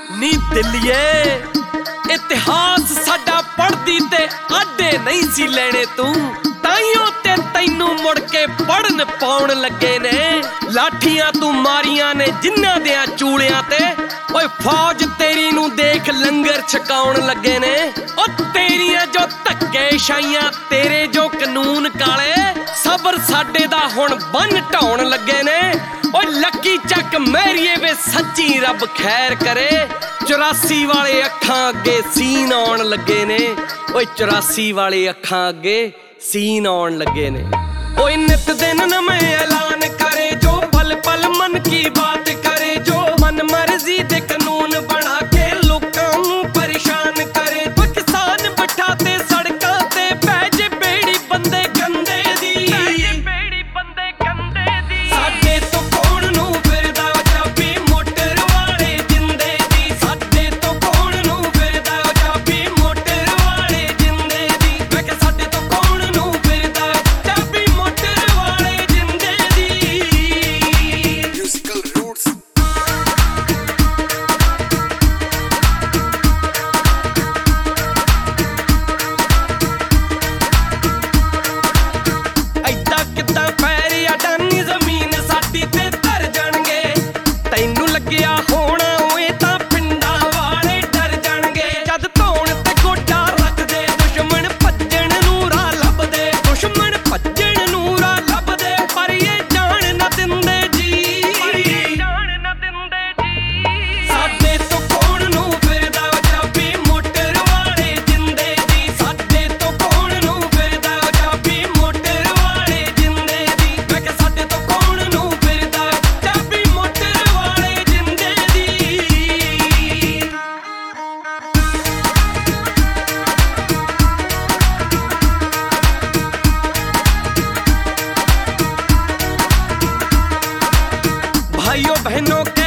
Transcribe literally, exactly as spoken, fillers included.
ਨੀ ਦਿੱਲੀਏ ਇਤਿਹਾਸ ਸਾਡਾ ਪੜ੍ਹਦੀ ਤੇ ਆਡੇ ਨਹੀਂ ਸੀ ਲੈਣੇ ਤੂੰ, ਤਾਈਓ ਤੇ ਤੈਨੂੰ ਮੁੜ ਕੇ ਪੜਨ ਪਾਉਣ ਲੱਗੇ ਨੇ। ਲਾਠੀਆਂ ਤੂੰ ਮਾਰੀਆਂ ਨੇ ਜਿਨ੍ਹਾਂ ਦਿਆਂ ਚੂਲਿਆਂ ਤੇ, ਓਏ ਫੌਜ ਤੇਰੀ ਨੂੰ ਦੇਖ ਲੰਗਰ ਛਕਾਉਣ ਲੱਗੇ ਨੇ। ਓ ਤੇਰੀਆਂ ਜੋ ਧੱਕੇ ਸ਼ਾਈਆਂ ਤੇਰੇ ਜੋ ਕਾਨੂੰਨ ਕਾਲੇ, ਸਬਰ ਸਾਡੇ ਦਾ ਹੁਣ ਬੰਨ ਢਾਉਣ ਲੱਗੇ ਨੇ। ਓਏ ਲੱਕੀ ਚੱਕ ਮੈਰੀਏ ਵੇ ਸੱਚੀ ਰੱਬ ਖੈਰ ਕਰੇ, ਚੁਰਾਸੀ ਵਾਲੇ ਅੱਖਾਂ ਅੱਗੇ ਸੀਨ ਆਉਣ ਲੱਗੇ ਨੇ। ਓਏ ਚੁਰਾਸੀ ਵਾਲੇ ਅੱਖਾਂ ਅੱਗੇ ਸੀਨ ਆਉਣ ਲੱਗੇ ਨੇ। ਓਏ ਨਿਤ ਦਿਨ ਨਵੇਂ ਐਲਾਨ ਕਰੇ, ਜੋ ਪਲ ਪਲ ਮਨ ਕੀ ਬਾਤ ਕਰੇ, ਜੋ ਮਨ ਮਰਜ਼ੀ ਦੇ ਕਾਨੂੰਨ ਬਣਾ ਕੇ ਲੋਕਾਂ ਨੂੰ ਪਰੇਸ਼ਾਨ ਕਰੇ। ਓ ਕਿਸਾਨ ਬਿਠਾ ਤੇ ਸੜਕਾਂ ਤੇ ਪੈ ਜੇ ਬੇੜੀ ਬੰਦੇ ਗੰਦੇ ਦੀ, ਬੇੜੀ ਬੰਦੇ ਗੰਦੇ ਦੀ। ਸਾਡੇ ਤੋਂ ਕੌਣ ਨੂੰ ਫਿਰਦਾ ਚਾਬੀ ਮੋਟਰ ਵਾਲੇ ਜਿੰਦੇ ਦੀ, ਸਾਡੇ ਤੋਂ ਕੌਣ ਨੂੰ ਫਿਰਦਾ ਚਾਬੀ ਮੋਟਰ ਵਾਲੇ ਜਿੰਦੇ ਦੀ। ਮੈਂ ਕਿਹਾ ਸਾਡੇ ਤੋਂ ਕੌਣ ਨੂੰ ਫਿਰਦਾ ਚਾਬੀ ਮੋਟਰ ਵਾਲੇ ਜਿੰਦੇ ਦੀ। Musical roots. ਐਦਾਂ ਕਿੱਦਾਂ ਪੈਰ ਅਡਾਨੀ ਜ਼ਮੀਨ ਸਾਡੀ ਤੇ ਧਰ ਜਾਣਗੇ, ਤੈਨੂੰ ਲੱਗਿਆ ਹੋਣਾ ਓਏ ਤਾਂ ਪਿੰਡਾਂ ਵਾਲੇ ਡਰ ਜਾਣਗੇ। ਜਦ ਧੌਣ ਤੇ ਗੋਡਾ ਰੱਖਦੇ ਦੁਸ਼ਮਣ ਭੱਜਣ ਨੂੰ ਰਾਹ ਲੱਭਦੇ, ਦੁਸ਼ਮਣ ਭੱਜਣ ਨੂੰ ਰਾਹ ਲੱਭਦੇ। ਪਰ ਇਹ ਜਾਣ ਨਾ ਦਿੰਦੇ ਜੀ, ਜਾਣ ਨਾ ਦਿੰਦੇ ਜੀ। ਸਾਡੇ ਤੋਂ ਕੌਣ ਨੂੰ ਫਿਰਦਾ ਚਾਬੀ ਮੋਟਰ ਵਾਲੇ ਜਿੰਦੇ ਦੀ, ਸਾਡੇ ਤੋਂ ਕੌਣ ਨੂੰ ਫਿਰਦਾ ਚਾਬੀ ਮੋਟਰ ਵਾਲੇ ਜਿੰਦੇ ਦੀ। ਮੈਂ ਕਿਹਾ ਸਾਡੇ ਤੋਂ ਕੌਣ ਨੂੰ ਫਿਰਦਾ ਚਾਬੀ ਮੋਟਰ ਵਾਲੇ ਜਿੰਦੇ ਦੀ। भाइयों बहनों के